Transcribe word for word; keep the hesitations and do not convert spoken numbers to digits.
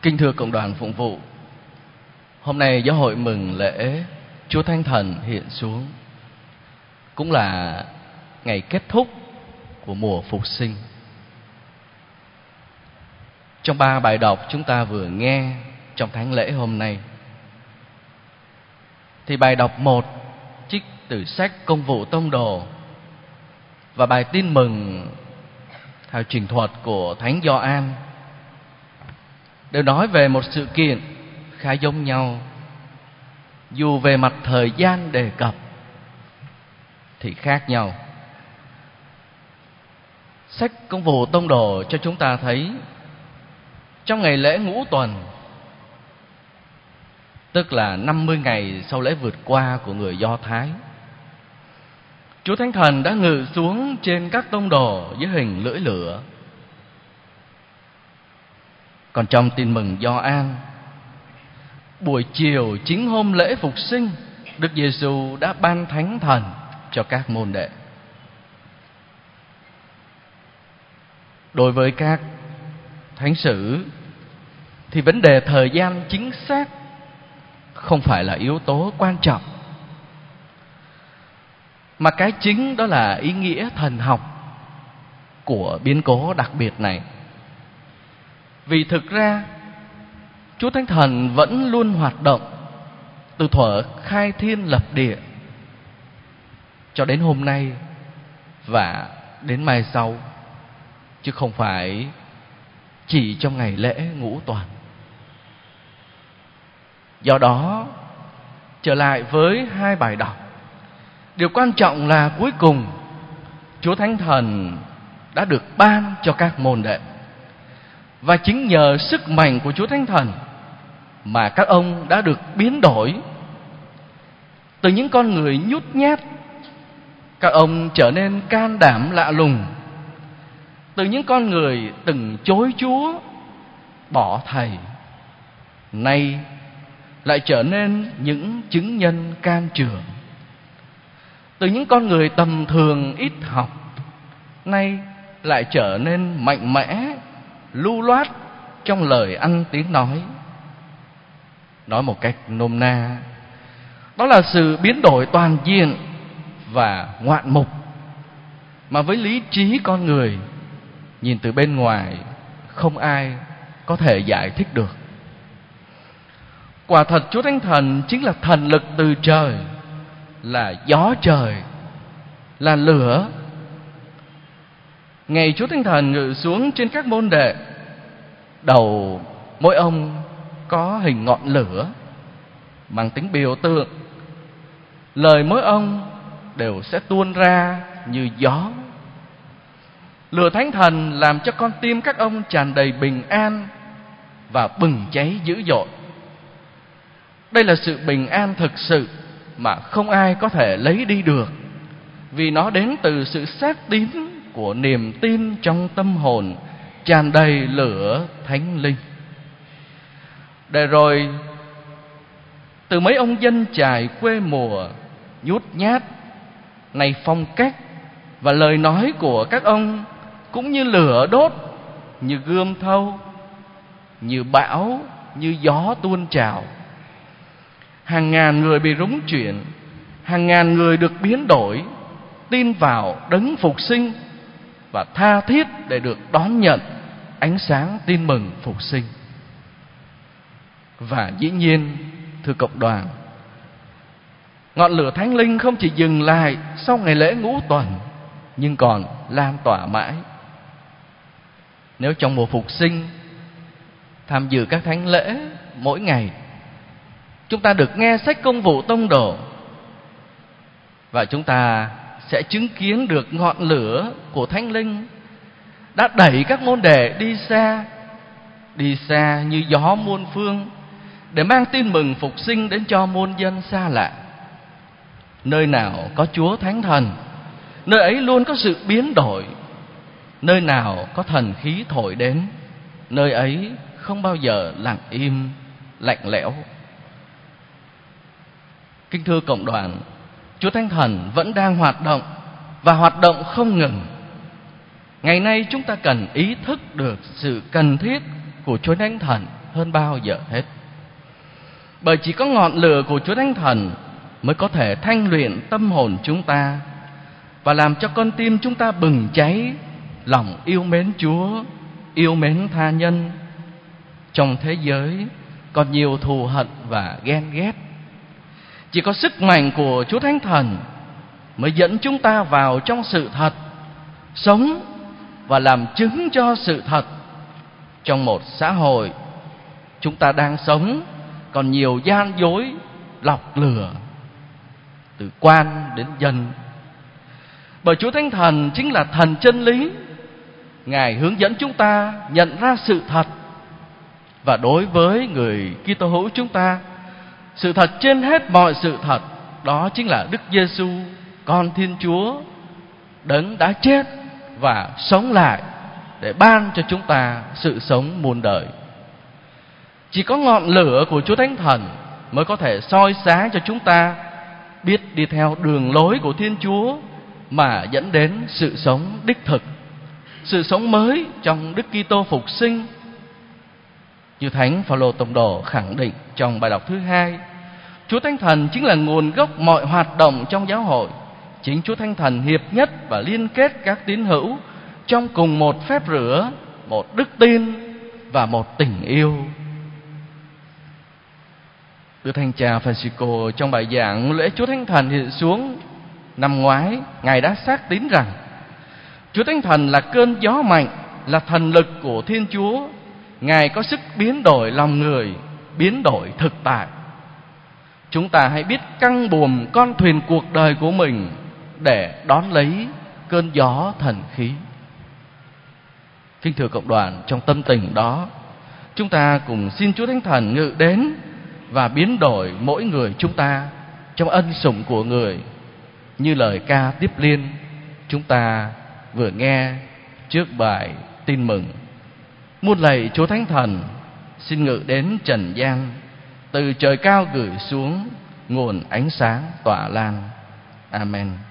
Kính thưa cộng đoàn phụng vụ, hôm nay giáo hội mừng lễ Chúa Thánh Thần hiện xuống, cũng là ngày kết thúc của mùa phục sinh. Trong ba bài đọc chúng ta vừa nghe trong thánh lễ hôm nay, thì bài đọc một trích từ sách Công vụ Tông Đồ và bài tin mừng theo trình thuật của Thánh Gioan đều nói về một sự kiện khá giống nhau, dù về mặt thời gian đề cập thì khác nhau. Sách Công vụ Tông Đồ cho chúng ta thấy trong ngày lễ ngũ tuần, tức là năm mươi ngày sau lễ vượt qua của người Do Thái, Chúa Thánh Thần đã ngự xuống trên các tông đồ dưới hình lưỡi lửa. Còn trong tin mừng Gioan, buổi chiều chính hôm lễ phục sinh, Đức Giêsu đã ban Thánh Thần cho các môn đệ. Đối với các thánh sử thì vấn đề thời gian chính xác không phải là yếu tố quan trọng, mà cái chính đó là ý nghĩa thần học của biến cố đặc biệt này. Vì thực ra Chúa Thánh Thần vẫn luôn hoạt động từ thuở khai thiên lập địa cho đến hôm nay và đến mai sau, chứ không phải chỉ trong ngày lễ ngũ tuần. Do đó, trở lại với hai bài đọc, điều quan trọng là cuối cùng Chúa Thánh Thần đã được ban cho các môn đệ, và chính nhờ sức mạnh của Chúa Thánh Thần mà các ông đã được biến đổi. Từ những con người nhút nhát, các ông trở nên can đảm lạ lùng. Từ những con người từng chối Chúa, bỏ Thầy, nay lại trở nên những chứng nhân can trường. Từ những con người tầm thường ít học, nay lại trở nên mạnh mẽ, lưu loát trong lời ăn tiếng nói. Nói một cách nôm na, đó là sự biến đổi toàn diện và ngoạn mục mà với lý trí con người nhìn từ bên ngoài không ai có thể giải thích được. Quả thật Chúa Thánh Thần chính là thần lực từ trời, là gió trời, là lửa. Ngày Chúa Thánh Thần ngự xuống trên các môn đệ, đầu mỗi ông có hình ngọn lửa mang tính biểu tượng. Lời mỗi ông đều sẽ tuôn ra như gió. Lửa Thánh Thần làm cho con tim các ông tràn đầy bình an và bừng cháy dữ dội. Đây là sự bình an thực sự mà không ai có thể lấy đi được, vì nó đến từ sự xác tín của niềm tin trong tâm hồn tràn đầy lửa Thánh Linh. Để rồi từ mấy ông dân chài quê mùa nhút nhát, này phong cách và lời nói của các ông cũng như lửa đốt, như gươm thâu, như bão, như gió tuôn trào. Hàng ngàn người bị rúng chuyển, hàng ngàn người được biến đổi, tin vào đấng phục sinh và tha thiết để được đón nhận ánh sáng tin mừng phục sinh. Và dĩ nhiên, thưa cộng đoàn, ngọn lửa Thánh Linh không chỉ dừng lại sau ngày lễ ngũ tuần, nhưng còn lan tỏa mãi. Nếu trong mùa phục sinh tham dự các thánh lễ mỗi ngày, chúng ta được nghe sách Công vụ Tông Đồ, và chúng ta sẽ chứng kiến được ngọn lửa của Thánh Linh đã đẩy các môn đệ đi xa, đi xa như gió muôn phương, để mang tin mừng phục sinh đến cho muôn dân xa lạ. Nơi nào có Chúa Thánh Thần, nơi ấy luôn có sự biến đổi. Nơi nào có thần khí thổi đến, nơi ấy không bao giờ lặng im, lạnh lẽo. Kính thưa cộng đoàn, Chúa Thánh Thần vẫn đang hoạt động và hoạt động không ngừng. Ngày nay chúng ta cần ý thức được sự cần thiết của Chúa Thánh Thần hơn bao giờ hết. Bởi chỉ có ngọn lửa của Chúa Thánh Thần mới có thể thanh luyện tâm hồn chúng ta và làm cho con tim chúng ta bừng cháy lòng yêu mến Chúa, yêu mến tha nhân. Trong thế giới còn nhiều thù hận và ghen ghét, chỉ có sức mạnh của Chúa Thánh Thần mới dẫn chúng ta vào trong sự thật, sống và làm chứng cho sự thật. Trong một xã hội chúng ta đang sống còn nhiều gian dối, lọc lừa, từ quan đến dân. Bởi Chúa Thánh Thần chính là thần chân lý, Ngài hướng dẫn chúng ta nhận ra sự thật. Và đối với người Kitô hữu chúng ta, sự thật trên hết mọi sự thật đó chính là Đức Giêsu, con Thiên Chúa, Đấng đã chết và sống lại để ban cho chúng ta sự sống muôn đời. Chỉ có ngọn lửa của Chúa Thánh Thần mới có thể soi sáng cho chúng ta biết đi theo đường lối của Thiên Chúa mà dẫn đến sự sống đích thực, sự sống mới trong Đức Kitô phục sinh. Như Thánh Phaolô Tông Đồ khẳng định trong bài đọc thứ hai, Chúa Thánh Thần chính là nguồn gốc mọi hoạt động trong giáo hội. Chính Chúa Thánh Thần hiệp nhất và liên kết các tín hữu trong cùng một phép rửa, một đức tin và một tình yêu. Đức Thánh Cha Francisco trong bài giảng lễ Chúa Thánh Thần hiện xuống năm ngoái, Ngài đã xác tín rằng Chúa Thánh Thần là cơn gió mạnh, là thần lực của Thiên Chúa. Ngài có sức biến đổi lòng người, biến đổi thực tại. Chúng ta hãy biết căng buồm con thuyền cuộc đời của mình để đón lấy cơn gió thần khí. Kính thưa cộng đoàn, trong tâm tình đó, chúng ta cùng xin Chúa Thánh Thần ngự đến và biến đổi mỗi người chúng ta trong ân sủng của Người, như lời ca tiếp liên chúng ta vừa nghe trước bài tin mừng. Muôn lạy Chúa Thánh Thần, xin ngự đến trần gian, từ trời cao gửi xuống nguồn ánh sáng tỏa lan. Amen.